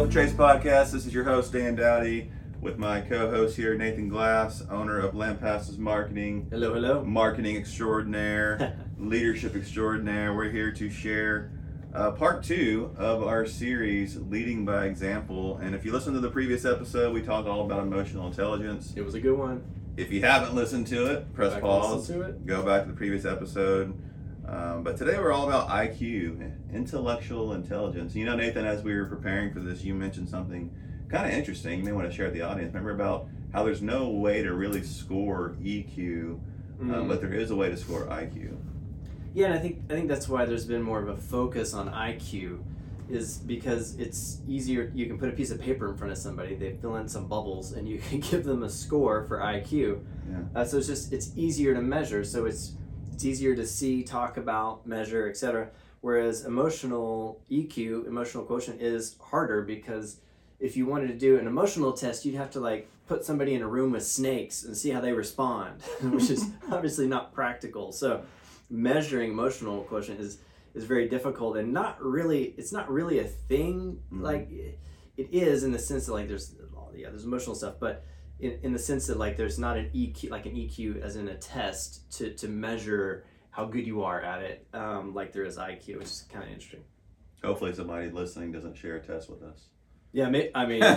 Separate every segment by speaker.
Speaker 1: Built for Trades podcast. This is your host, Dan Dowdy, with my co-host here, Nathan Glass, owner of Lampasses Marketing.
Speaker 2: Hello, hello.
Speaker 1: Marketing extraordinaire, leadership extraordinaire. We're here to share part 2 of our series, Leading by Example. And if you listen to the previous episode, we talked all about emotional intelligence.
Speaker 2: It was a good one.
Speaker 1: If you haven't listened to it, press pause,
Speaker 2: listen to it.
Speaker 1: Go back to the previous episode. But today we're all about IQ, intellectual intelligence. You know, Nathan, as we were preparing for this, you mentioned something kind of interesting. You may want to share with the audience. Remember about how there's no way to really score EQ, but there is a way to score IQ.
Speaker 2: Yeah, and I think that's why there's been more of a focus on IQ, is because it's easier. You can put a piece of paper in front of somebody, they fill in some bubbles, and you can give them a score for IQ.
Speaker 1: Yeah.
Speaker 2: So it's easier to measure. So it's easier to see, talk about, measure, etc. Whereas emotional EQ, emotional quotient, is harder, because if you wanted to do an emotional test, you'd have to put somebody in a room with snakes and see how they respond, which is obviously not practical. So measuring emotional quotient is very difficult, and it's not really a thing. Like it is in the sense that there's emotional stuff, but in the sense that there's not an EQ, like an EQ as in a test to measure how good you are at it, like there is IQ, which is kind of interesting.
Speaker 1: Hopefully somebody listening doesn't share a test with us.
Speaker 2: Yeah, maybe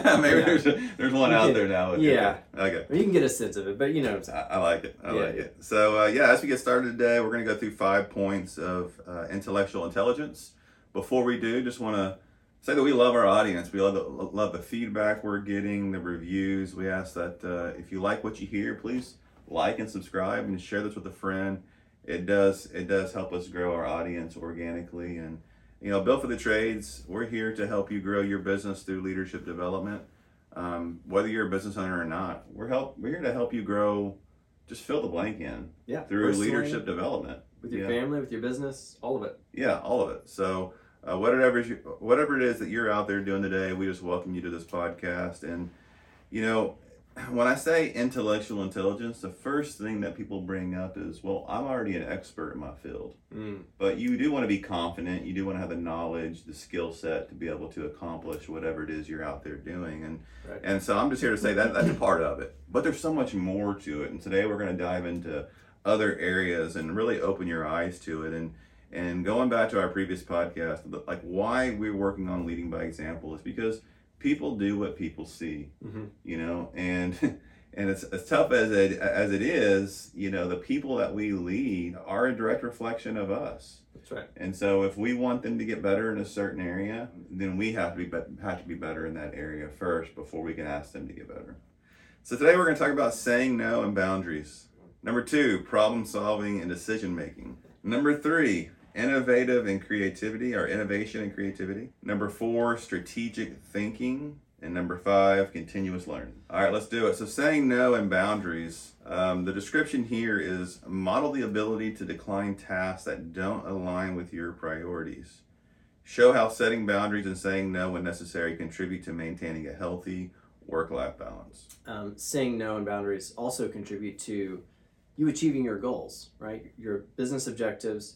Speaker 1: there's one out there now.
Speaker 2: Yeah.
Speaker 1: Okay.
Speaker 2: You can get a sense of it, but you know what I'm saying.
Speaker 1: I like it. I like it. So as we get started today, we're going to go through 5 points of intellectual intelligence. Before we do, just want to say that we love our audience. We love the feedback we're getting, the reviews. We ask that if you like what you hear, please like and subscribe and share this with a friend. It does help us grow our audience organically. And Built for the Trades, we're here to help you grow your business through leadership development. Whether you're a business owner or not, we're here to help you grow. Just fill the blank in.
Speaker 2: Yeah,
Speaker 1: through leadership development
Speaker 2: with your family, with your business, all of it.
Speaker 1: Yeah, all of it. So whatever it is that you're out there doing today, we just welcome you to this podcast. And when I say intellectual intelligence, the first thing that people bring up is, well, I'm already an expert in my field. But you do want to be confident. You do want to have the knowledge, the skill set to be able to accomplish whatever it is you're out there doing. And so I'm just here to say that that's a part of it. But there's so much more to it. And today we're going to dive into other areas and really open your eyes to it. And going back to our previous podcast, why we're working on leading by example is because people do what people see, and it's as tough as it is, the people that we lead are a direct reflection of us.
Speaker 2: That's right.
Speaker 1: And so if we want them to get better in a certain area, then we have to be better in that area first before we can ask them to get better. So today we're going to talk about saying no and boundaries. Number 2, problem solving and decision making. Number 3, innovation and creativity. Number 4, strategic thinking. And number 5, continuous learning. All right, let's do it. So saying no and boundaries. The description here is model the ability to decline tasks that don't align with your priorities. Show how setting boundaries and saying no when necessary contribute to maintaining a healthy work-life balance.
Speaker 2: Saying no and boundaries also contribute to you achieving your goals, right? Your business objectives,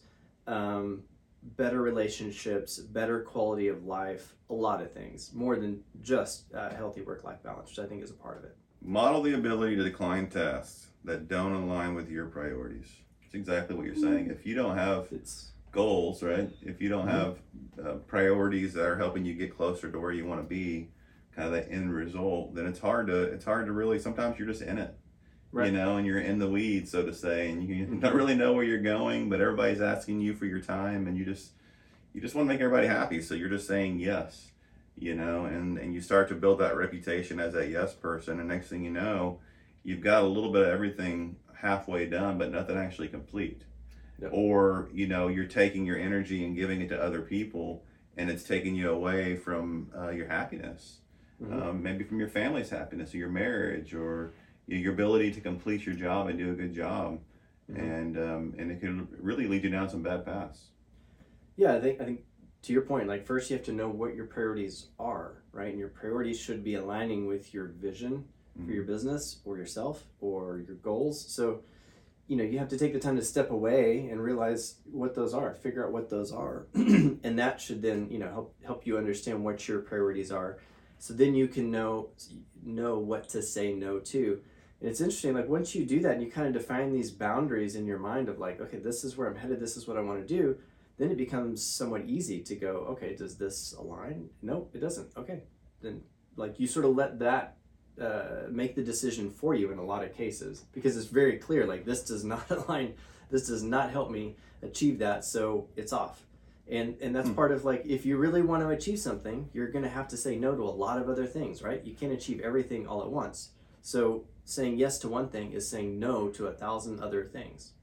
Speaker 2: better relationships, better quality of life, a lot of things, more than just healthy work-life balance, which I think is a part of it.
Speaker 1: Model the ability to decline tasks that don't align with your priorities. It's exactly what you're saying. If you don't have goals, right? If you don't have priorities that are helping you get closer to where you want to be, kind of the end result, then it's hard to really, sometimes you're just in it. Right. And you're in the weeds, so to say, and you don't really know where you're going, but everybody's asking you for your time, and you just want to make everybody happy, so you're just saying yes, and you start to build that reputation as that yes person, and next thing you know, you've got a little bit of everything halfway done, but nothing actually complete. Yep. Or, you're taking your energy and giving it to other people, and it's taking you away from your happiness, maybe from your family's happiness, or your marriage, or your ability to complete your job and do a good job, and it can really lead you down some bad paths.
Speaker 2: Yeah, I think to your point, first you have to know what your priorities are, right? And your priorities should be aligning with your vision for your business or yourself or your goals. So, you have to take the time to step away and realize what those are, figure out what those are, and that should then, help you understand what your priorities are. So then you can know what to say no to. And it's interesting, like once you do that and you kind of define these boundaries in your mind of like, okay, this is where I'm headed, this is what I want to do, then it becomes somewhat easy to go, okay, does this align? Nope, it doesn't. Okay. Then like you sort of let that make the decision for you in a lot of cases, because it's very clear, like this does not align, this does not help me achieve that, so it's off. And that's part of like, if you really want to achieve something, you're going to have to say no to a lot of other things, right? You can't achieve everything all at once. So saying yes to one thing is saying no to 1,000 other things.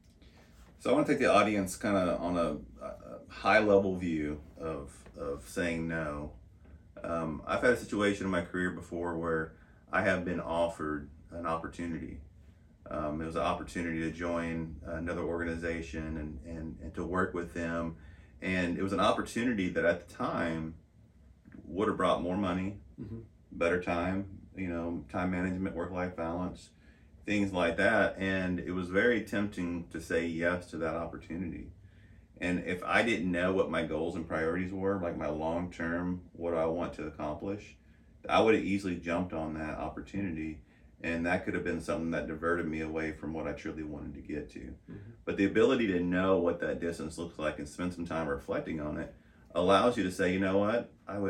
Speaker 1: So I want to take the audience kind of on a high level view of saying no. I've had a situation in my career before where I have been offered an opportunity. It was an opportunity to join another organization and to work with them. And it was an opportunity that at the time would have brought more money, better time, time management, work-life balance, things like that. And it was very tempting to say yes to that opportunity. And if I didn't know what my goals and priorities were, like my long-term, what I want to accomplish, I would have easily jumped on that opportunity. And that could have been something that diverted me away from what I truly wanted to get to. But the ability to know what that distance looks like and spend some time reflecting on it allows you to say, you know what,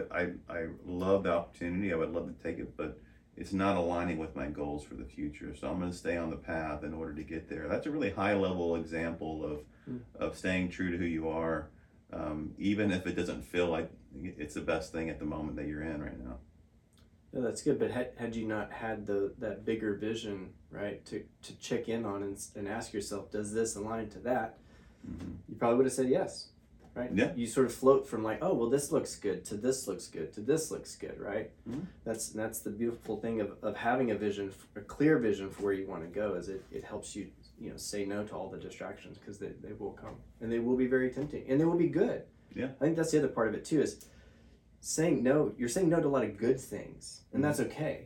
Speaker 1: I love the opportunity, I would love to take it, but it's not aligning with my goals for the future. So I'm going to stay on the path in order to get there. That's a really high level example of staying true to who you are, even if it doesn't feel like it's the best thing at the moment that you're in right now.
Speaker 2: No, that's good. But had you not had that bigger vision, right, to check in on and ask yourself, does this align to that? You probably would have said yes, right?
Speaker 1: Yeah.
Speaker 2: You sort of float from like, oh, well, this looks good to this looks good to this looks good, right? That's the beautiful thing of having a vision, a clear vision for where you want to go, is it helps you, say no to all the distractions, because they will come and they will be very tempting and they will be good.
Speaker 1: Yeah.
Speaker 2: I think that's the other part of it too, is saying no. You're saying no to a lot of good things, and that's okay.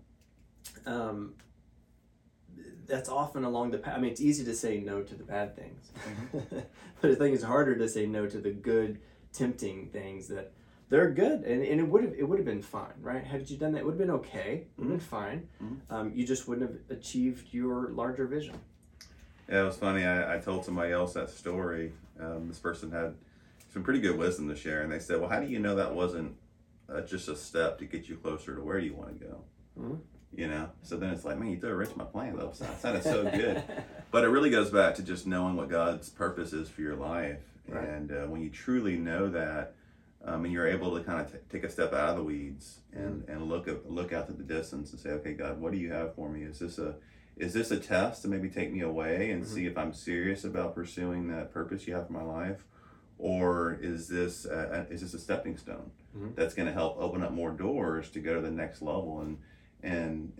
Speaker 2: That's often along the path. I mean, it's easy to say no to the bad things, but I think it's harder to say no to the good, tempting things that they're good, and it would have been fine, right? Had you done that, it would have been okay. It would have been fine. You just wouldn't have achieved your larger vision.
Speaker 1: Yeah, it was funny. I told somebody else that story. This person had some pretty good wisdom to share, and they said, well, how do you know that wasn't just a step to get you closer to where you want to go? So then it's like, man, you threw a wrench in my plan though. It sounded so good. But it really goes back to just knowing what God's purpose is for your life. Right. And when you truly know that, and you're able to kind of take a step out of the weeds and look out to the distance and say, okay, God, what do you have for me? Is this a test to maybe take me away and see if I'm serious about pursuing that purpose you have for my life? Or is this a stepping stone that's going to help open up more doors to go to the next level? And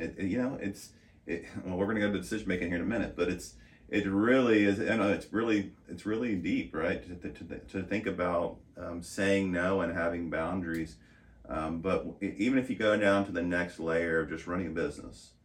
Speaker 1: well, we're going to go to decision making here in a minute, but it really is, it's really deep, right? To think about saying no and having boundaries. But even if you go down to the next layer of just running a business,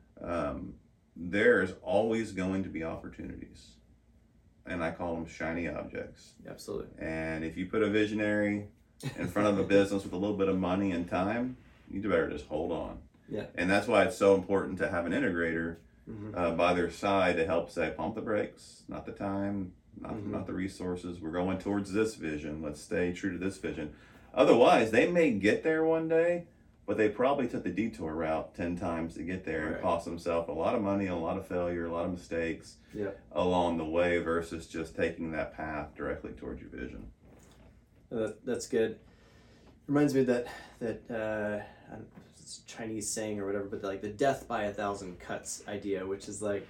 Speaker 1: there's always going to be opportunities. And I call them shiny objects.
Speaker 2: Absolutely. And
Speaker 1: if you put a visionary in front of a business with a little bit of money and time, you better just hold on.
Speaker 2: Yeah.
Speaker 1: And that's why it's so important to have an integrator by their side to help say, pump the brakes, not the time, not the resources. We're going towards this vision. Let's stay true to this vision. Otherwise, they may get there one day, but they probably took the detour route 10 times to get there and cost themselves a lot of money, a lot of failure, a lot of mistakes along the way, versus just taking that path directly towards your vision.
Speaker 2: That's good. Reminds me that it's a Chinese saying or whatever, but like the death by 1,000 cuts idea, which is like,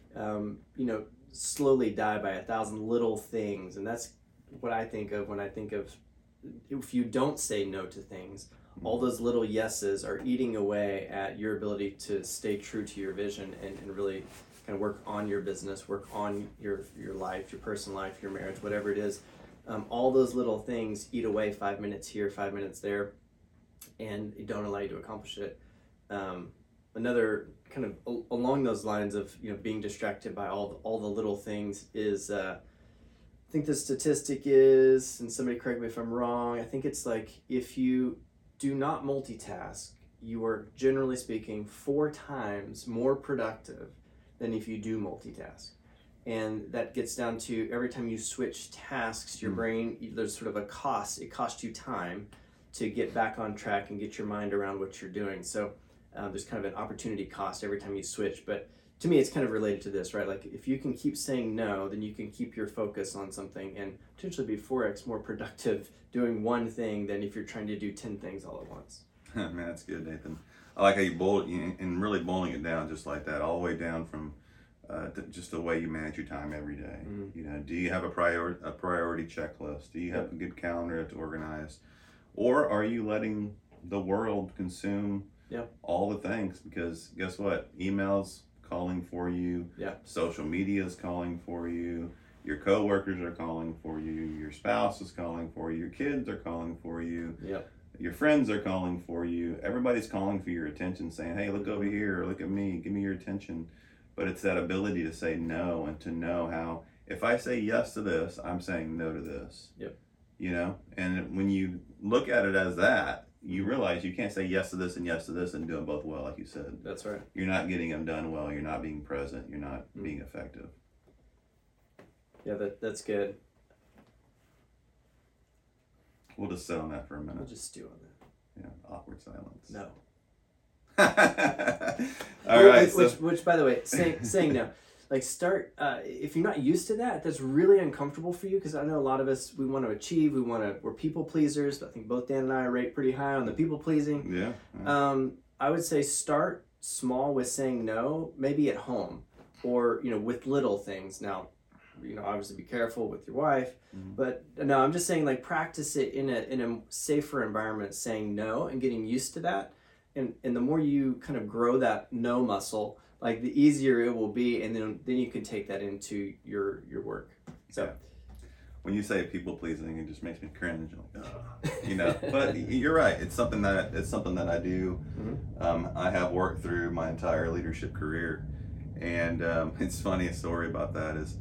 Speaker 2: slowly die by 1,000 little things. And that's what I think of when I think of, if you don't say no to things, all those little yeses are eating away at your ability to stay true to your vision and really kind of work on your business, work on your life, your personal life, your marriage, whatever it is. All those little things eat away 5 minutes here, 5 minutes there, and don't allow you to accomplish it. Another kind of along those lines of being distracted by all the little things is I think the statistic is, and somebody correct me if I'm wrong, I think it's like if you do not multitask, you are, generally speaking, 4 times more productive than if you do multitask. And that gets down to every time you switch tasks, your brain, there's sort of a cost. It costs you time to get back on track and get your mind around what you're doing. So there's kind of an opportunity cost every time you switch. But to me, it's kind of related to this, right? Like if you can keep saying no, then you can keep your focus on something and potentially be 4x more productive doing one thing than if you're trying to do 10 things all at once.
Speaker 1: Man, that's good, Nathan. I like how you boiled and really boiling it down just like that, all the way down from just the way you manage your time every day. You know, do you have a priority checklist? Do you have a good calendar that's organized? Or are you letting the world consume all the things? Because guess what? Emails calling for you. Social media is calling for you. Your coworkers are calling for you. Your spouse is calling for you. Your kids are calling for you. Your friends are calling for you. Everybody's calling for your attention, saying, hey, look over here, or look at me, give me your attention. But it's that ability to say no and to know how, if I say yes to this, I'm saying no to this. You know, and when you look at it as that, you realize you can't say yes to this and yes to this and do them both well, like you said.
Speaker 2: That's right.
Speaker 1: You're not getting them done well. You're not being present. You're not being effective.
Speaker 2: Yeah, that's good.
Speaker 1: We'll just sit on that for a minute.
Speaker 2: We'll just stew on that.
Speaker 1: Yeah, awkward silence.
Speaker 2: No.
Speaker 1: All right.
Speaker 2: Which, by the way, saying no, like start. If you're not used to that, that's really uncomfortable for you, because I know a lot of us, we want to achieve, we're people pleasers. I think both Dan and I rate pretty high on the people pleasing.
Speaker 1: Yeah.
Speaker 2: I would say start small with saying no, maybe at home, or with little things. Now, obviously be careful with your wife, but no, I'm just saying, like, practice it in a safer environment, saying no and getting used to that. And the more you kind of grow that no muscle, like, the easier it will be, and then you can take that into your work. So
Speaker 1: when you say people pleasing, it just makes me cringe. Like, but you're right. It's something that I do. I have worked through my entire leadership career, and it's funny, a story about that is,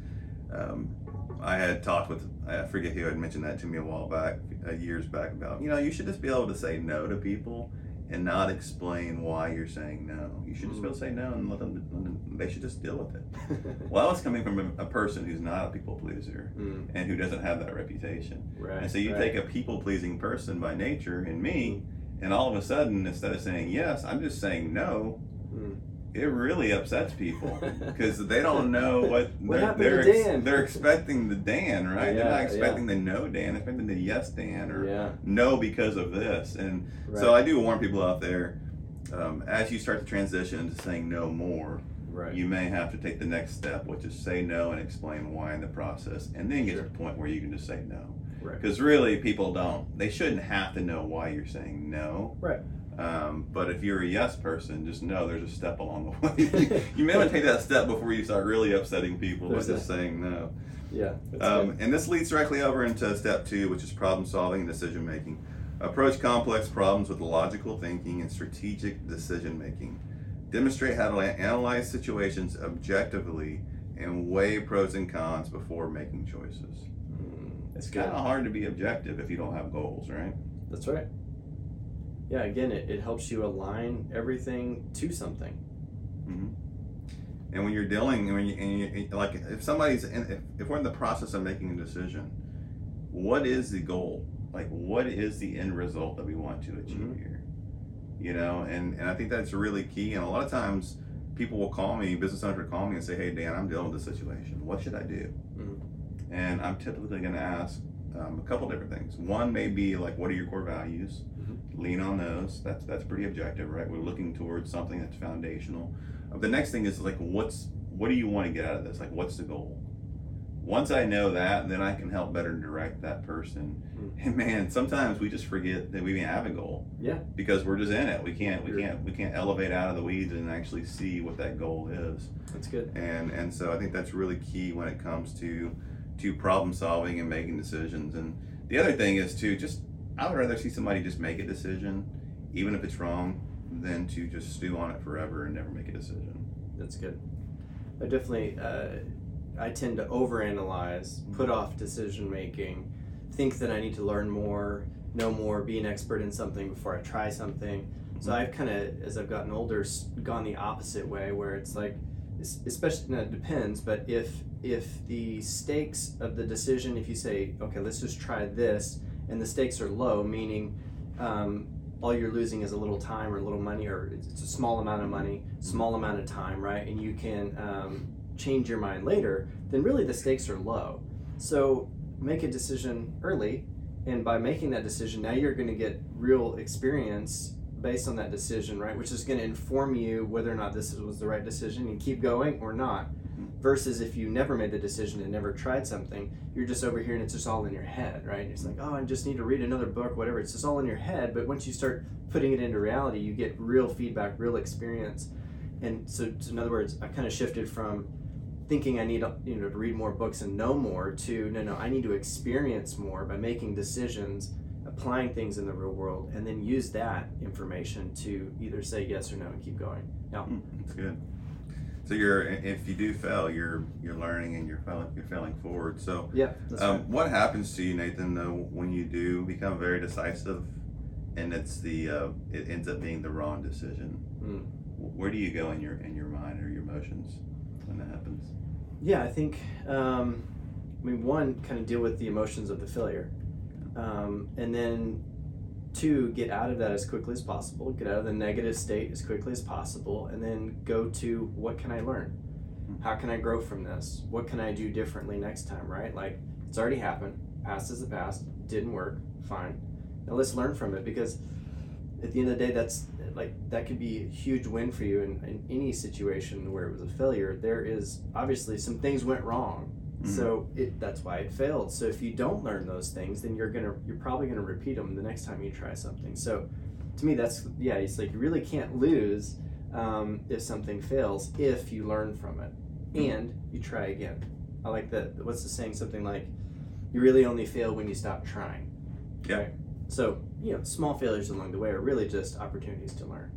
Speaker 1: I had talked with, I forget who had mentioned that to me a while back, years back, about, you should just be able to say no to people and not explain why you're saying no. You should just be able to say no and let them, they should just deal with it. Well, it's coming from a person who's not a people pleaser and who doesn't have that reputation.
Speaker 2: Right.
Speaker 1: And so you take a people pleasing person by nature in me, and all of a sudden, instead of saying yes, I'm just saying no. It really upsets people because they don't know what they're expecting the Dan, right? They're not expecting the no Dan, they're expecting the yes Dan, or no because of this. And so I do warn people out there, as you start to transition to saying no more, you may have to take the next step, which is say no and explain why in the process, and then get to the point where you can just say no. Because really, people they shouldn't have to know why you're saying no. But if you're a yes person, just know there's a step along the way. You may want to take that step before you start really upsetting people by just saying no. And this leads directly over into step 2, which is problem solving and decision making. Approach complex problems with logical thinking and strategic decision making. Demonstrate how to analyze situations objectively and weigh pros and cons before making choices. It's kind of hard to be objective if you don't have goals, right?
Speaker 2: That's right. Yeah, again, it helps you align everything to something.
Speaker 1: And when you're dealing, like, if somebody's if we're in the process of making a decision, what is the goal? Like, what is the end result that we want to achieve here? And I think that's really key. And a lot of times, people will call me, business owners will call me and say, "Hey, Dan, I'm dealing with this situation. What should I do?" And I'm typically going to ask a couple different things. One may be like, what are your core values? Lean on those. That's pretty objective, right? We're looking towards something that's foundational. The next thing is, like, what do you want to get out of this? Like, what's the goal? Once I know that, then I can help better direct that person. And man, sometimes we just forget that we even have a goal. Because we're just in it. We can't elevate out of the weeds and actually see what that goal is.
Speaker 2: That's good.
Speaker 1: And so I think that's really key when it comes to problem solving and making decisions. And the other thing is I would rather see somebody just make a decision, even if it's wrong, than to just stew on it forever and never make a decision.
Speaker 2: That's good. I definitely, I tend to overanalyze, put off decision making, think that I need to learn more, know more, be an expert in something before I try something. So I've kind of, as I've gotten older, gone the opposite way, where it's like, especially, no, it depends, but if the stakes of the decision, if you say, okay, let's just try this, and the stakes are low, meaning all you're losing is a little time or a little money, or it's a small amount of money, small amount of time, right? And you can change your mind later, then really the stakes are low. So make a decision early, and by making that decision, now you're going to get real experience based on that decision, right? Which is going to inform you whether or not this was the right decision and keep going or not. Versus if you never made the decision and never tried something, you're just over here and it's just all in your head, right? And it's like, oh, I just need to read another book, whatever. It's just all in your head. But once you start putting it into reality, you get real feedback, real experience. And so in other words, I kind of shifted from thinking I need to read more books and know more to no, I need to experience more by making decisions, applying things in the real world, and then use that information to either say yes or no and keep going. Yeah,
Speaker 1: that's good. So if you do fail, you're learning and you're failing forward. So
Speaker 2: yeah, that's right.
Speaker 1: What happens to you, Nathan, though, when you do become very decisive, and it ends up being the wrong decision? Where do you go in your mind or your emotions when that happens?
Speaker 2: Yeah, I think one, kind of deal with the emotions of the failure, and then two, get out of that as quickly as possible, get out of the negative state as quickly as possible, and then go to, what can I learn? How can I grow from this? What can I do differently next time, right? Like, it's already happened, past is the past, didn't work, fine. Now let's learn from it, because at the end of the day, that could be a huge win for you in any situation where it was a failure. There is obviously some things went wrong. So that's why it failed. So if you don't learn those things, then you're probably gonna repeat them the next time you try something. So to me, it's like you really can't lose if something fails if you learn from it and you try again. I like that. What's the saying? Something like, you really only fail when you stop trying.
Speaker 1: Yeah.
Speaker 2: Right? So small failures along the way are really just opportunities to learn.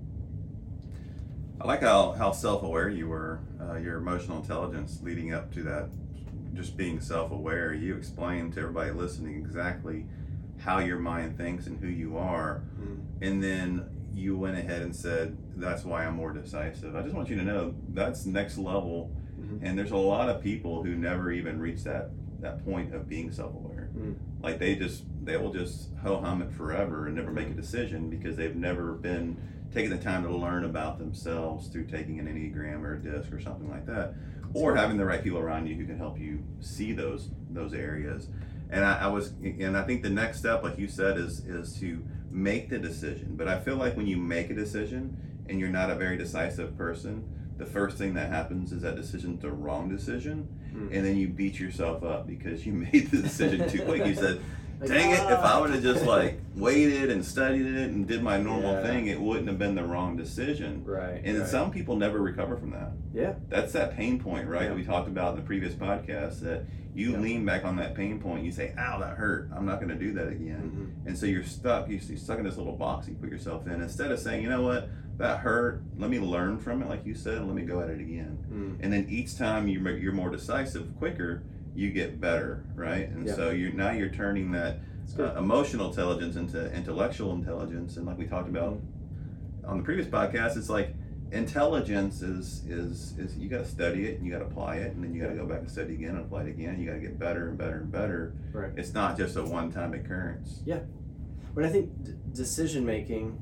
Speaker 1: I like how self-aware you were, your emotional intelligence leading up to that. Just being self-aware, you explained to everybody listening exactly how your mind thinks and who you are, and then you went ahead and said, that's why I'm more decisive. I just want you to know that's next level, and there's a lot of people who never even reach that point of being self-aware. Like they will just ho-hum it forever and never make a decision because they've never been taking the time to learn about themselves through taking an Enneagram or a DISC or something like that, or having the right people around you who can help you see those areas. And I think the next step, like you said, is to make the decision. But I feel like when you make a decision and you're not a very decisive person, the first thing that happens is that decision's the wrong decision, and then you beat yourself up because you made the decision too quick. You said, dang it, if I would have just waited and studied it and did my normal thing, it wouldn't have been the wrong decision.
Speaker 2: Right.
Speaker 1: And some people never recover from that.
Speaker 2: Yeah.
Speaker 1: That's that pain point, right?
Speaker 2: Yeah.
Speaker 1: We talked about in the previous podcast, that you lean back on that pain point, you say, ow, that hurt, I'm not going to do that again. And so you're stuck in this little box you put yourself in. Instead of saying, you know what, that hurt, let me learn from it, like you said, let me go at it again. And then each time you're more decisive, quicker, you get better, right? And so you're turning that emotional intelligence into intellectual intelligence. And like we talked about on the previous podcast, it's like intelligence is you got to study it and you got to apply it, and then you got to go back and study again and apply it again. You got to get better and better and better.
Speaker 2: Right.
Speaker 1: It's not just a one-time occurrence.
Speaker 2: Yeah. But I think decision making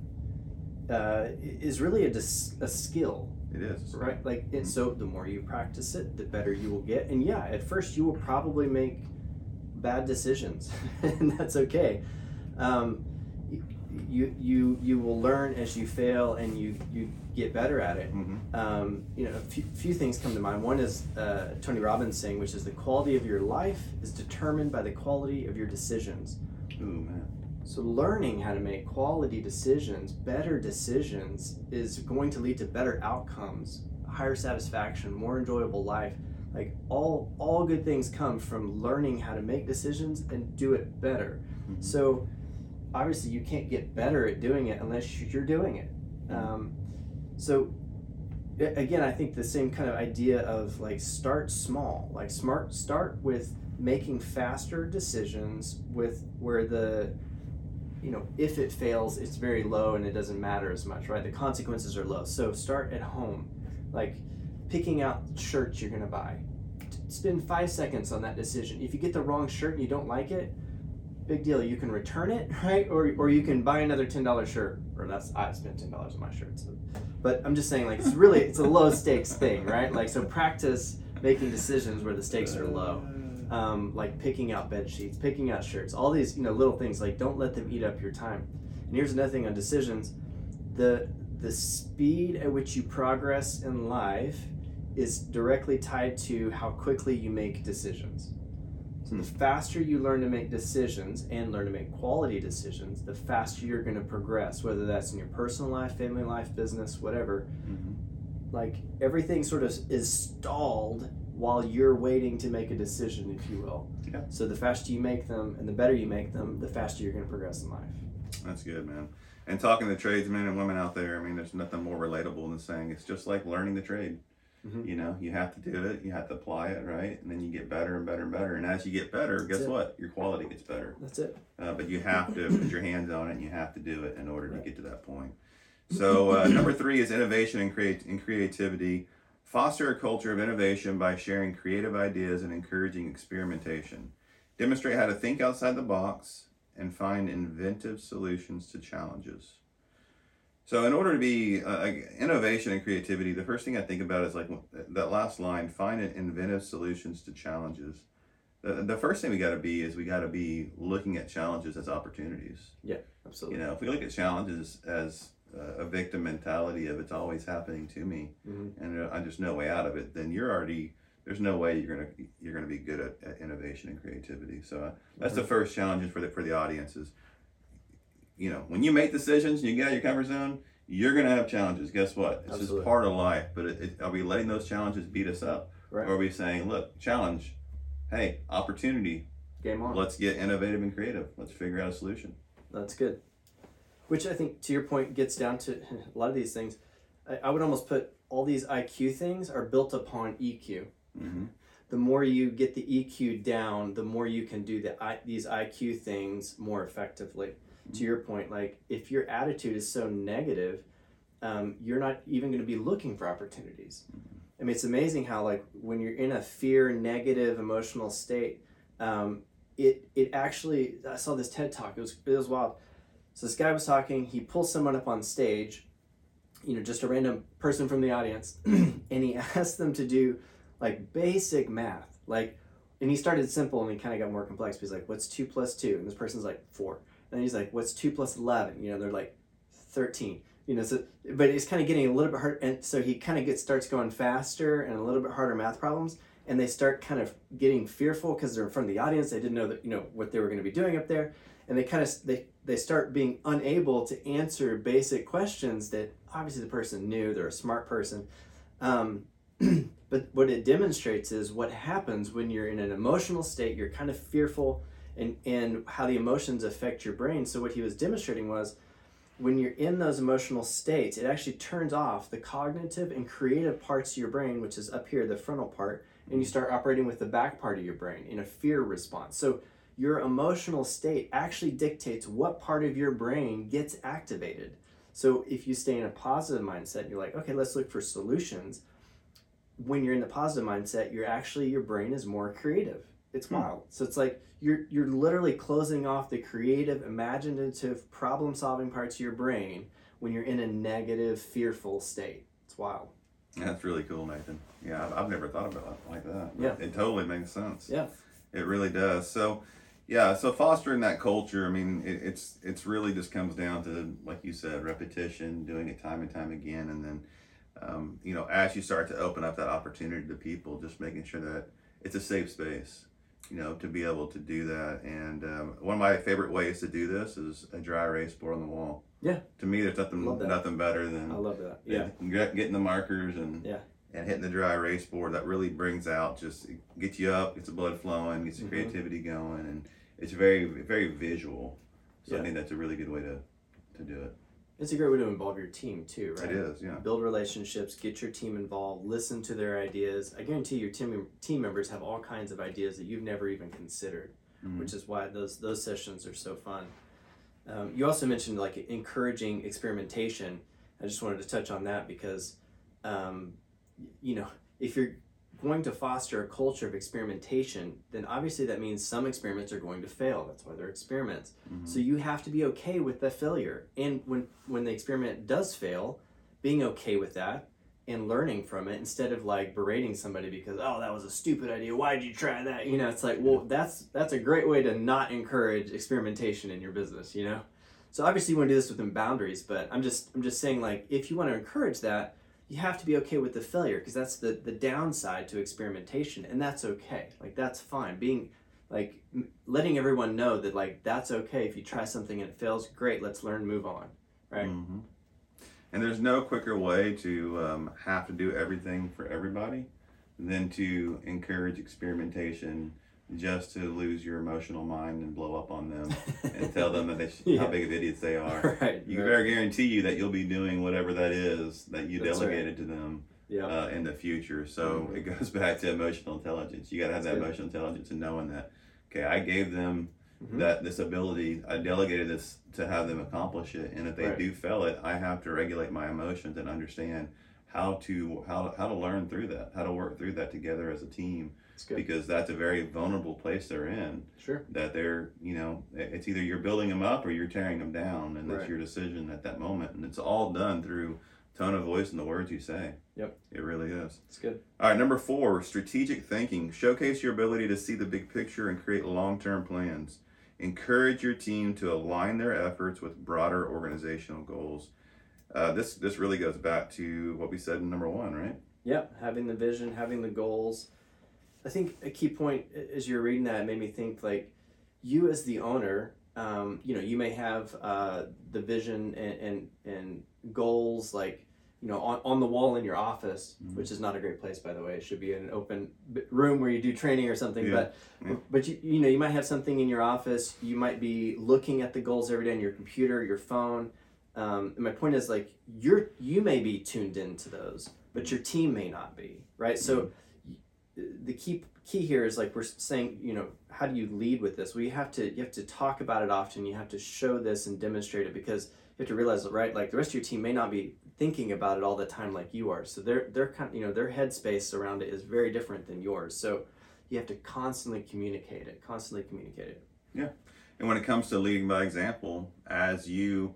Speaker 2: is really a skill.
Speaker 1: It is.
Speaker 2: Right? So the more you practice it, the better you will get. And at first you will probably make bad decisions, and that's okay. You will learn as you fail, and you get better at it. A few things come to mind. One is Tony Robbins saying, which is, the quality of your life is determined by the quality of your decisions.
Speaker 1: Ooh, man.
Speaker 2: So learning how to make quality decisions, better decisions, is going to lead to better outcomes, higher satisfaction, more enjoyable life. Like all good things come from learning how to make decisions and do it better. So obviously you can't get better at doing it unless you're doing it. So again, I think the same kind of idea of start small, start with making faster decisions with where if it fails, it's very low and it doesn't matter as much, right? The consequences are low. So start at home, like picking out shirts you're gonna buy. Spend 5 seconds on that decision. If you get the wrong shirt and you don't like it, big deal. You can return it, right? Or you can buy another $10 shirt. Or I spent $10 on my shirt. So. But I'm just saying, like, it's a low stakes thing, right? Like, so practice making decisions where the stakes are low. Like picking out bed sheets, picking out shirts, all these little things. Like, don't let them eat up your time. And here's another thing on decisions: the speed at which you progress in life is directly tied to how quickly you make decisions. So the faster you learn to make decisions and learn to make quality decisions, the faster you're going to progress, whether that's in your personal life, family life, business, whatever.
Speaker 1: Mm-hmm.
Speaker 2: Like, everything sort of is stalled while you're waiting to make a decision, if you will.
Speaker 1: Yeah.
Speaker 2: So the faster you make them and the better you make them, the faster you're going to progress in life.
Speaker 1: That's good, man. And talking to tradesmen and women out there, I mean, there's nothing more relatable than saying it's just like learning the trade.
Speaker 2: Mm-hmm.
Speaker 1: You have to do it, you have to apply it, right? And then you get better and better and better. And as you get better, guess what? Your quality gets better.
Speaker 2: That's it.
Speaker 1: But you have to put your hands on it, and you have to do it in order to get to that point. So number 3 is innovation and creativity. Foster a culture of innovation by sharing creative ideas and encouraging experimentation. Demonstrate how to think outside the box and find inventive solutions to challenges. So in order to be innovation and creativity, the first thing I think about is like that last line, find inventive solutions to challenges. The first thing we got to be looking at challenges as opportunities.
Speaker 2: Yeah, absolutely.
Speaker 1: If we look at challenges as a victim mentality of it's always happening to me, and there's no way out of it, then there's no way you're gonna be good at innovation and creativity. So that's the first challenge for the audience is, when you make decisions and you get out of your comfort zone, you're gonna have challenges. Guess what? It's just part of life. But are we letting those challenges beat us up,
Speaker 2: right?
Speaker 1: Or are we saying, look, challenge, hey, opportunity,
Speaker 2: game on.
Speaker 1: Let's get innovative and creative. Let's figure out a solution.
Speaker 2: That's good. Which I think, to your point, gets down to a lot of these things. I would almost put all these IQ things are built upon EQ.
Speaker 1: Mm-hmm.
Speaker 2: The more you get the EQ down, the more you can do these IQ things more effectively. Mm-hmm. To your point, like if your attitude is so negative, you're not even going to be looking for opportunities. Mm-hmm. I mean, it's amazing how like when you're in a fear, negative, emotional state, it actually, I saw this TED Talk, it was wild. So this guy was talking, he pulls someone up on stage, just a random person from the audience, and he asked them to do like basic math. And he started simple and he kind of got more complex. He's like, what's 2 plus 2? And this person's like 4. And he's like, what's 2 plus 11? They're like 13. But it's kind of getting a little bit hard. And so he kind of starts going faster and a little bit harder math problems. And they start kind of getting fearful because they're in front of the audience. They didn't know that, what they were going to be doing up there. And they start being unable to answer basic questions that obviously the person knew. They're a smart person. But what it demonstrates is what happens when you're in an emotional state. You're kind of fearful and how the emotions affect your brain. So what he was demonstrating was when you're in those emotional states, it actually turns off the cognitive and creative parts of your brain, which is up here, the frontal part, and you start operating with the back part of your brain in a fear response. So your emotional state actually dictates what part of your brain gets activated. So if you stay in a positive mindset, you're like, okay, let's look for solutions. When you're in the positive mindset, your brain is more creative. It's wild. So it's like you're literally closing off the creative, imaginative, problem-solving parts of your brain when you're in a negative, fearful state. It's wild.
Speaker 1: That's really cool, Nathan. Yeah, I've never thought about it like that.
Speaker 2: Yeah.
Speaker 1: It totally makes sense.
Speaker 2: Yeah.
Speaker 1: It really does. So fostering that culture, I mean, it's really just comes down to, like you said, repetition, doing it time and time again, and then, as you start to open up that opportunity to people, just making sure that it's a safe space, to be able to do that. And one of my favorite ways to do this is a dry erase board on the wall.
Speaker 2: Yeah.
Speaker 1: To me, there's nothing better than
Speaker 2: I love that. Yeah.
Speaker 1: Getting the markers and hitting the dry erase board. That really brings out, just gets you up, gets the blood flowing, gets the creativity going, and it's very, very visual. So I think that's a really good way to do it.
Speaker 2: It's a great way to involve your team too, right?
Speaker 1: It is, yeah.
Speaker 2: Build relationships, get your team involved, listen to their ideas. I guarantee your team members have all kinds of ideas that you've never even considered, which is why those sessions are so fun. You also mentioned like encouraging experimentation. I just wanted to touch on that because, um, if you're going to foster a culture of experimentation, then obviously that means some experiments are going to fail. That's why they're experiments.
Speaker 1: Mm-hmm.
Speaker 2: So you have to be okay with the failure. And when the experiment does fail, being okay with that and learning from it instead of like berating somebody because, oh, that was a stupid idea. Why did you try that? It's like, well, that's a great way to not encourage experimentation in your business, So obviously you want to do this within boundaries, but I'm just saying, like, if you want to encourage that, you have to be okay with the failure, because that's the downside to experimentation, and that's okay. Like, that's fine. Being like letting everyone know that, like, that's okay. If you try something and it fails, great, let's learn and move on, right?
Speaker 1: Mm-hmm. And there's no quicker way to have to do everything for everybody than to encourage experimentation, just to lose your emotional mind and blow up on them and tell them that how big of idiots they are.
Speaker 2: Right.
Speaker 1: You better guarantee you that you'll be doing whatever that is that you
Speaker 2: That's
Speaker 1: delegated to them in the future. So it goes back to emotional intelligence. You got to have that emotional intelligence and knowing that, okay, I gave them this ability, I delegated this to have them accomplish it, and if they do fail it, I have to regulate my emotions and understand how to learn through that, how to work through that together as a team. Because that's a very vulnerable place they're in.
Speaker 2: Sure.
Speaker 1: That they're, it's either you're building them up or you're tearing them down, and that's your decision at that moment. And it's all done through tone of voice and the words you say.
Speaker 2: Yep.
Speaker 1: It really is.
Speaker 2: It's good.
Speaker 1: All right, number 4, strategic thinking. Showcase your ability to see the big picture and create long-term plans. Encourage your team to align their efforts with broader organizational goals. This really goes back to what we said in number 1, right?
Speaker 2: Yep. Having the vision, having the goals. I think a key point as you're reading that, it made me think, like, you as the owner, you may have the vision and goals, like, on the wall in your office, which is not a great place, by the way. It should be in an open room where you do training or something. But you might have something in your office. You might be looking at the goals every day on your computer, your phone. And my point is, like, you may be tuned into those, but your team may not be, right? So the key here is, like we're saying, how do you lead with this? Well, you have to talk about it often. You have to show this and demonstrate it, because you have to realize, right, like, the rest of your team may not be thinking about it all the time like you are. So they're kind of, their headspace around it is very different than yours. So you have to constantly communicate it.
Speaker 1: Yeah. And when it comes to leading by example, as you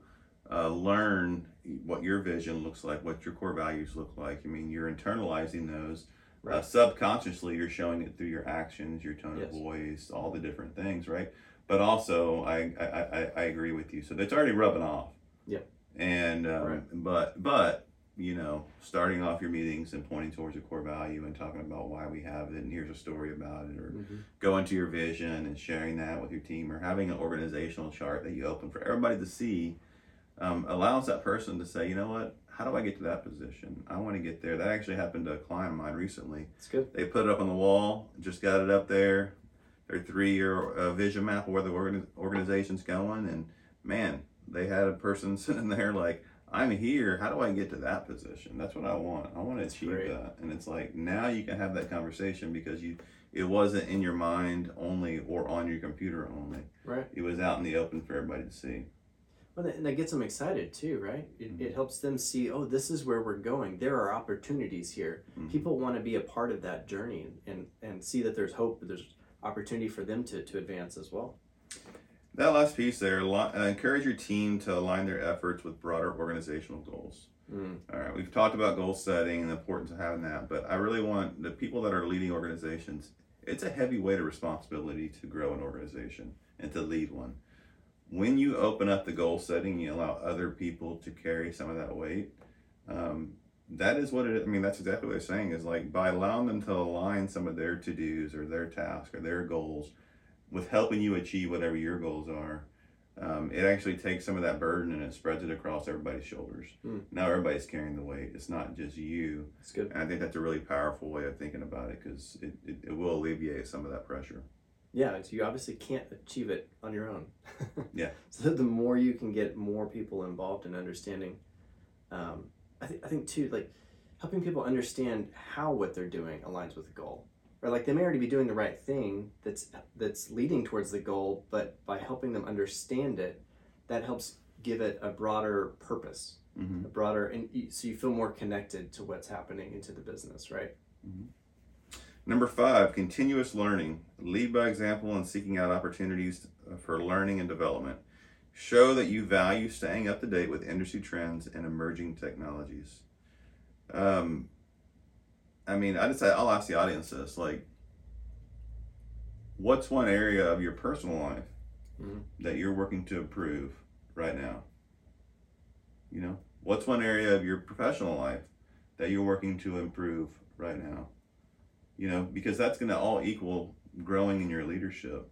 Speaker 1: learn what your vision looks like, what your core values look like, you're internalizing those. Right. Subconsciously, you're showing it through your actions, your tone of voice, all the different things, right? But also, I agree with you. So that's already rubbing off.
Speaker 2: Yep.
Speaker 1: And but starting off your meetings and pointing towards a core value and talking about why we have it, and here's a story about it, or going to your vision and sharing that with your team, or having an organizational chart that you open for everybody to see, allows that person to say, you know what? How do I get to that position? I want to get there. That actually happened to a client of mine recently.
Speaker 2: It's good.
Speaker 1: They put it up on the wall, just got it up there, their 3-year vision map of where the organization's going. And man, they had a person sitting there like, I'm here. How do I get to that position? That's what I want. I want to achieve that. And it's like, now you can have that conversation, because it wasn't in your mind only or on your computer only.
Speaker 2: Right.
Speaker 1: It was out in the open for everybody to see.
Speaker 2: Well, and that gets them excited too, right? It helps them see, oh, this is where we're going. There are opportunities here. People want to be a part of that journey and see that there's hope, there's opportunity for them to advance as well.
Speaker 1: That last piece there, encourage your team to align their efforts with broader organizational goals. All right, we've talked about goal setting and the importance of having that, but I really want the people that are leading organizations, it's a heavy weight of responsibility to grow an organization and to lead one. When you open up the goal setting, you allow other people to carry some of that weight. That is what it is. That's exactly what they're saying, is like, by allowing them to align some of their to-dos or their tasks or their goals with helping you achieve whatever your goals are, it actually takes some of that burden and it spreads it across everybody's shoulders. Now everybody's carrying the weight. It's not just you.
Speaker 2: That's good.
Speaker 1: And I think that's a really powerful way of thinking about it, because it will alleviate some of that pressure.
Speaker 2: Yeah, so you obviously can't achieve it on your own.
Speaker 1: Yeah.
Speaker 2: So the more you can get more people involved in understanding, I think too, like, helping people understand how what they're doing aligns with the goal. Or, like, they may already be doing the right thing that's leading towards the goal, but by helping them understand it, that helps give it a broader purpose,
Speaker 1: Mm-hmm.
Speaker 2: a broader, and so you feel more connected to what's happening into the business, right?
Speaker 1: Mm-hmm. Number 5, continuous learning. Lead by example and seeking out opportunities for learning and development. Show that you value staying up to date with industry trends and emerging technologies. I'll ask the audience this, like, what's one area of your personal life that you're working to improve right now? You know, what's one area of your professional life that you're working to improve right now? You know, because that's going to all equal growing in your leadership.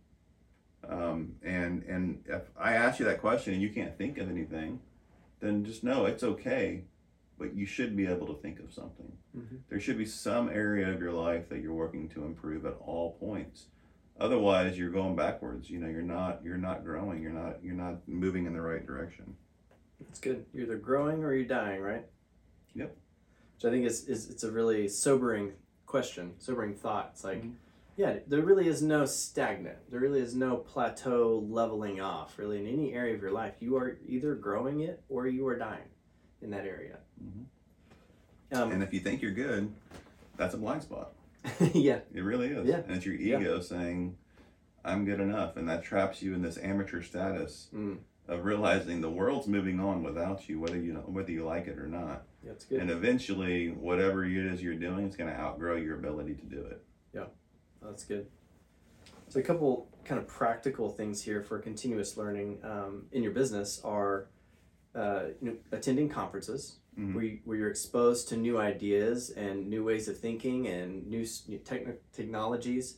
Speaker 1: And if I ask you that question and you can't think of anything, then just know it's okay, but you should be able to think of something.
Speaker 2: Mm-hmm.
Speaker 1: There should be some area of your life that you're working to improve at all points. Otherwise, you're going backwards. You know, you're not growing. You're not moving in the right direction.
Speaker 2: That's good. You're either growing or you're dying, right?
Speaker 1: Yep.
Speaker 2: Which I think is it's a really sobering question, sobering thought. It's like,
Speaker 1: Mm-hmm.
Speaker 2: yeah, there really is no stagnant. There really is no plateau leveling off. Really, in any area of your life, you are either growing it or you are dying in that area.
Speaker 1: Mm-hmm. And if you think you're good, that's a blind spot.
Speaker 2: Yeah.
Speaker 1: It really is.
Speaker 2: Yeah.
Speaker 1: And it's your ego saying, I'm good enough. And that traps you in this amateur status of realizing the world's moving on without you, whether you like it or not.
Speaker 2: Yeah, that's good.
Speaker 1: And eventually, whatever it is you're doing is going to outgrow your ability to do it.
Speaker 2: Yeah, that's good. So a couple kind of practical things here for continuous learning in your business are attending conferences where you're exposed to new ideas and new ways of thinking and new technologies,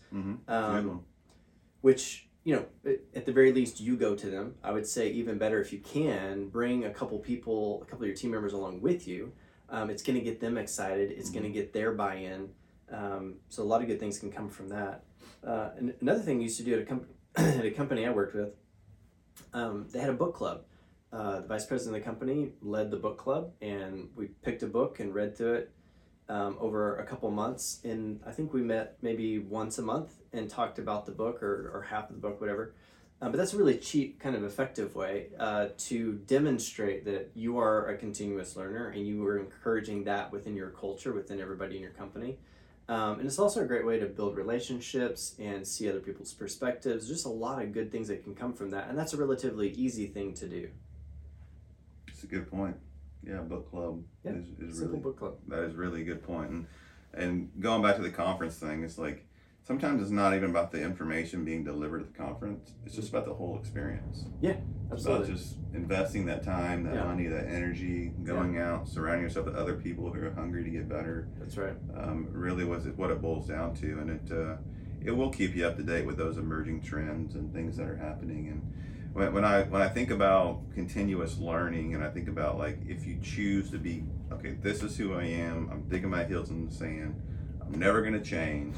Speaker 2: which, you know, at the very least, you go to them. I would say even better if you can bring a couple of your team members along with you. It's going to get them excited. It's going to get their buy-in. So a lot of good things can come from that. And another thing we used to do at a company I worked with, they had a book club. The vice president of the company led the book club, and we picked a book and read through it over a couple months. And I think we met maybe once a month and talked about the book or half of the book, whatever. But that's a really cheap, kind of effective way to demonstrate that you are a continuous learner and you are encouraging that within your culture, within everybody in your company. And it's also a great way to build relationships and see other people's perspectives. Just a lot of good things that can come from that. And that's a relatively easy thing to do.
Speaker 1: It's a good point. Yeah, book club is really
Speaker 2: book club.
Speaker 1: That is really a good point. And going back to the conference thing, it's like sometimes it's not even about the information being delivered at the conference. It's just about the whole experience.
Speaker 2: Yeah, absolutely.
Speaker 1: It's about just investing that time, that money, that energy, going out, surrounding yourself with other people who are hungry to get better.
Speaker 2: That's right.
Speaker 1: Really what it boils down to, and it will keep you up to date with those emerging trends and things that are happening. And when I think about continuous learning, and I think about, like, if you choose to be, okay, this is who I am, I'm digging my heels in the sand, I'm never going to change.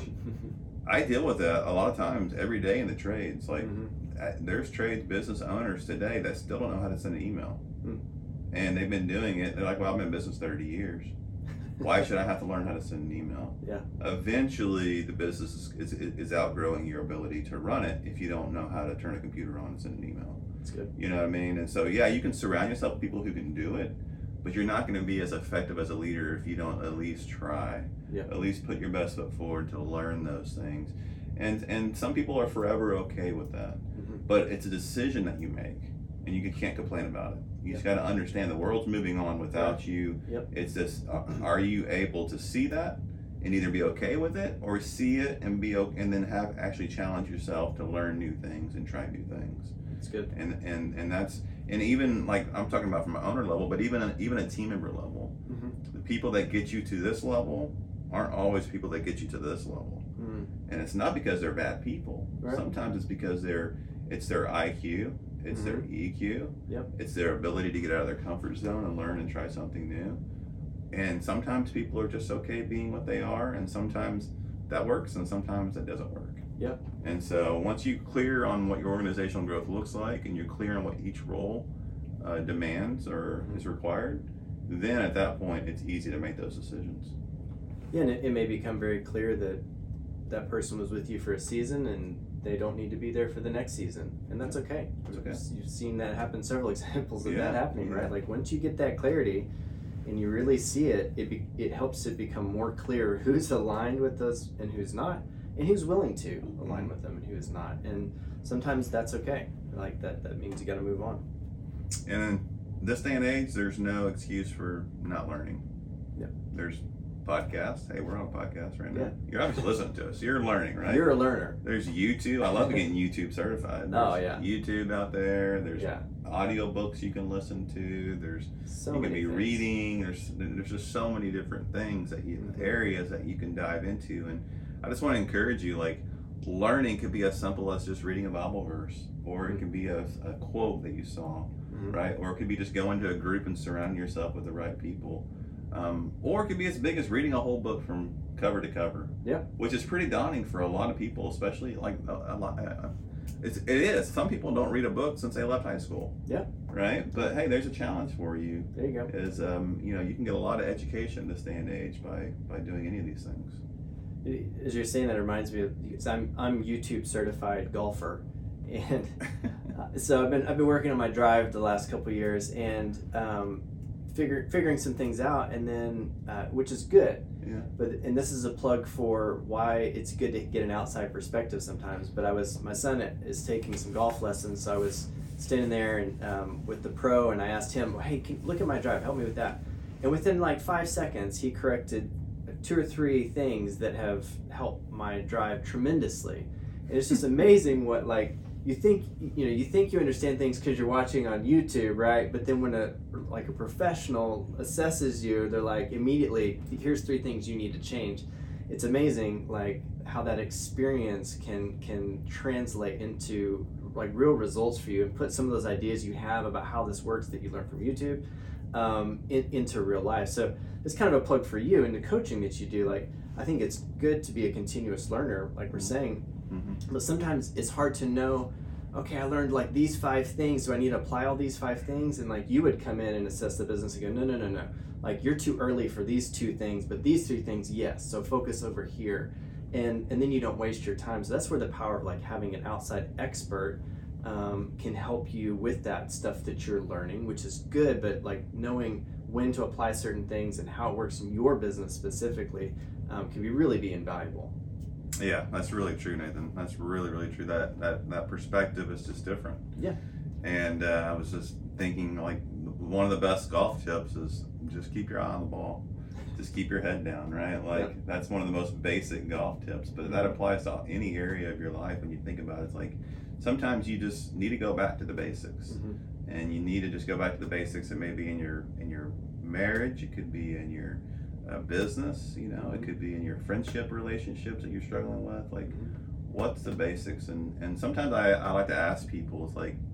Speaker 1: I deal with that a lot of times every day in the trades. Like, there's trades business owners today that still don't know how to send an email. And they've been doing it. They're like, well, I've been in business 30 years. Why should I have to learn how to send an email?
Speaker 2: Yeah.
Speaker 1: Eventually, the business is outgrowing your ability to run it if you don't know how to turn a computer on and send an email.
Speaker 2: That's good.
Speaker 1: You know what I mean? And so, yeah, you can surround yourself with people who can do it, but you're not going to be as effective as a leader if you don't at least try.
Speaker 2: Yeah.
Speaker 1: At least put your best foot forward to learn those things. And some people are forever okay with that. But it's a decision that you make, and you can't complain about it. You just got to understand the world's moving on without you. It's just, are you able to see that and either be okay with it, or see it and be okay, and then have actually challenge yourself to learn new things and try new things.
Speaker 2: That's good.
Speaker 1: And that's, and even, like, I'm talking about from an owner level, but even a team member level, the people that get you to this level aren't always people that get you to this level. And it's not because they're bad people.
Speaker 2: Right.
Speaker 1: Sometimes it's because it's their IQ, it's their EQ, it's their ability to get out of their comfort zone and learn and try something new. And sometimes people are just okay being what they are, and sometimes that works, and sometimes that doesn't work. And so once you're clear on what your organizational growth looks like, and you're clear on what each role demands or is required, then at that point it's easy to make those decisions.
Speaker 2: Yeah, and it may become very clear that that person was with you for a season and they don't need to be there for the next season, and that's okay.
Speaker 1: That's okay.
Speaker 2: You've seen that happen, several examples of that happening,
Speaker 1: Yeah.
Speaker 2: right? Like once you get that clarity and you really see it, it helps it become more clear who's aligned with us and who's not, and who's willing to align with them and who is not. And sometimes that's okay. Like that means you got to move on.
Speaker 1: And in this day and age, there's no excuse for not learning.
Speaker 2: Yeah.
Speaker 1: There's podcasts. Hey, we're on a podcast right now.
Speaker 2: Yeah.
Speaker 1: You're obviously listening to us. You're learning, right?
Speaker 2: You're a learner.
Speaker 1: There's YouTube. I love getting YouTube certified. There's
Speaker 2: Oh, yeah.
Speaker 1: YouTube out there. There's
Speaker 2: Yeah.
Speaker 1: audiobooks you can listen to. There's
Speaker 2: So
Speaker 1: you can
Speaker 2: many
Speaker 1: be
Speaker 2: things.
Speaker 1: reading. There's just so many different things that areas that you can dive into. And I just want to encourage you, like, learning could be as simple as just reading a Bible verse, or it can be a quote that you saw, right? Or it could be just going to a group and surrounding yourself with the right people. Or it could be as big as reading a whole book from cover to cover.
Speaker 2: Yeah.
Speaker 1: Which is pretty daunting for a lot of people, especially like a lot. It is. Some people don't read a book since they left high school.
Speaker 2: Yeah.
Speaker 1: Right. But hey, there's a challenge for you.
Speaker 2: There you go.
Speaker 1: Is you can get a lot of education this day and age by doing any of these things.
Speaker 2: As you're saying that, it reminds me of, because I'm YouTube certified golfer, and so I've been working on my drive the last couple of years, and figuring some things out, and then which is good.
Speaker 1: Yeah.
Speaker 2: And this is a plug for why it's good to get an outside perspective sometimes. But my son is taking some golf lessons, so I was standing there and with the pro, and I asked him, "Hey, look at my drive, help me with that." And within like 5 seconds, he corrected 2 or 3 things that have helped my drive tremendously. And it's just amazing what, like, you think you understand things because you're watching on YouTube, right? But then when a professional assesses you, they're like, immediately, here's 3 things you need to change. It's amazing, like, how that experience can translate into like real results for you, and put some of those ideas you have about how this works that you learned from YouTube into real life. So it's kind of a plug for you in the coaching that you do. Like, I think it's good to be a continuous learner, like we're saying, but sometimes it's hard to know, okay, I learned like these 5 things. Do I need to apply all these 5 things? And like you would come in and assess the business and go, no. Like, you're too early for these 2 things, but these 3 things, yes. So focus over here. And then you don't waste your time. So that's where the power of like having an outside expert can help you with that stuff that you're learning, which is good, but like knowing when to apply certain things and how it works in your business specifically can really be invaluable.
Speaker 1: Yeah, that's really true, Nathan. That's really, really true. That perspective is just different.
Speaker 2: Yeah.
Speaker 1: And I was just thinking, like, one of the best golf tips is just keep your eye on the ball. Just keep your head down, right? Like, that's one of the most basic golf tips, but that applies to any area of your life when you think about it. It's like, sometimes you just need to go back to the basics, and you need to just go back to the basics. It may be in your marriage, it could be in your business, it could be in your friendship relationships that you're struggling with. Like, what's the basics? And sometimes I like to ask people, it's like,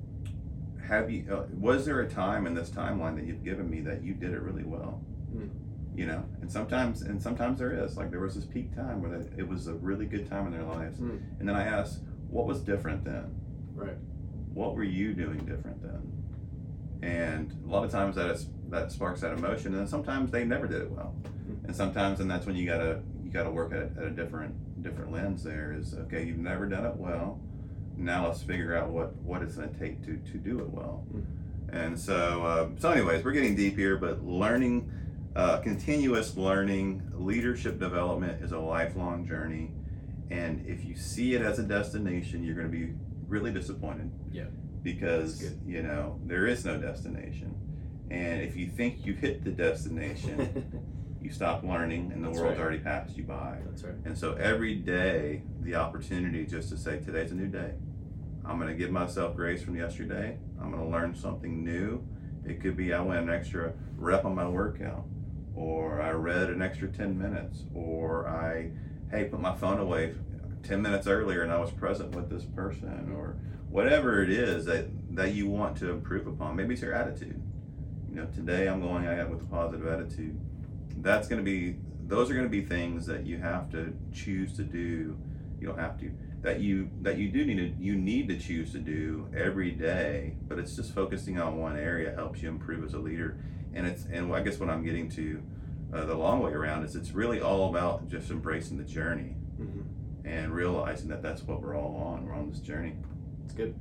Speaker 1: was there a time in this timeline that you've given me that you did it really well? And sometimes there is. Like, there was this peak time where it was a really good time in their lives. And then I asked, what was different then?
Speaker 2: Right.
Speaker 1: What were you doing different then? And a lot of times that sparks that emotion, and then sometimes they never did it well. And that's when you gotta work at a different lens. There is, okay, you've never done it well. Now let's figure out what it's going to take to do it well. And so anyways, we're getting deep here, but learning, continuous learning, leadership development is a lifelong journey. And if you see it as a destination, you're going to be really disappointed.
Speaker 2: Yeah.
Speaker 1: Because, there is no destination. And if you think you've hit the destination, you stop learning and the world's already passed you by.
Speaker 2: That's right.
Speaker 1: And so every day, the opportunity just to say, today's a new day. I'm going to give myself grace from yesterday. I'm going to learn something new. It could be I went an extra rep on my workout, or I read an extra 10 minutes, or I put my phone away 10 minutes earlier and I was present with this person, or whatever it is that you want to improve upon. Maybe it's your attitude. Today I'm going out with a positive attitude. Those are going to be things that you have to choose to do. You don't have to. That you need to choose to do every day, but it's just focusing on one area helps you improve as a leader. And I guess what I'm getting to the long way around is it's really all about just embracing the journey. and realizing that that's what we're all on. We're on this journey.
Speaker 2: It's good.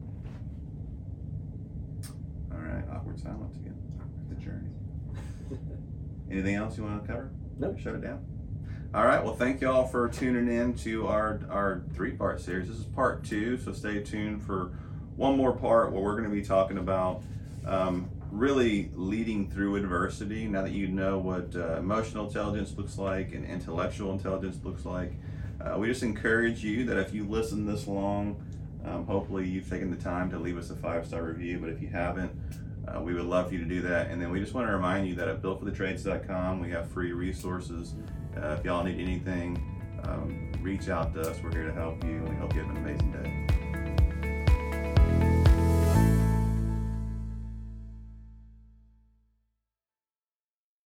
Speaker 1: All right, awkward silence again. The journey. Anything else you want to cover?
Speaker 2: Nope.
Speaker 1: Shut it down. All right. Well, thank you all for tuning in to our 3-part series. This is part 2, so stay tuned for one more part where we're going to be talking about really leading through adversity. Now that you know what emotional intelligence looks like and intellectual intelligence looks like, we just encourage you that if you listen this long, hopefully you've taken the time to leave us a 5-star review. But if you haven't, we would love for you to do that. And then we just want to remind you that at builtforthetrades.com we have free resources. If y'all need anything, reach out to us. We're here to help you, and we hope you have an amazing day.